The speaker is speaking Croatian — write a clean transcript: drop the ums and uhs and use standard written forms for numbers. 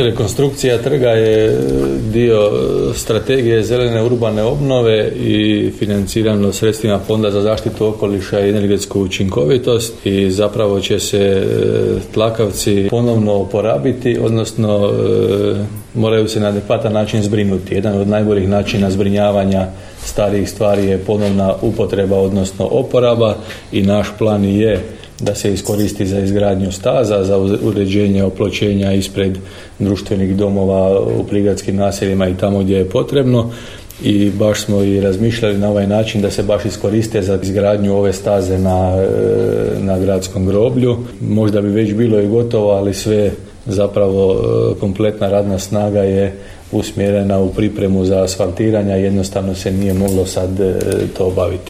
Rekonstrukcija trga je dio strategije zelene urbane obnove i financirano sredstvima Fonda za zaštitu okoliša i energetsku učinkovitost i zapravo će se tlakavci ponovno oporabiti, odnosno moraju se na adekvatan način zbrinuti. Jedan od najboljih načina zbrinjavanja starijih stvari je ponovna upotreba, odnosno oporaba, i naš plan je da se iskoristi za izgradnju staza, za uređenje opločenja ispred društvenih domova u prigradskim naseljima i tamo gdje je potrebno. I baš smo i razmišljali na ovaj način da se baš iskoriste za izgradnju ove staze na gradskom groblju. Možda bi već bilo i gotovo, ali sve zapravo kompletna radna snaga je usmjerena u pripremu za asfaltiranje, jednostavno se nije moglo sad to obaviti.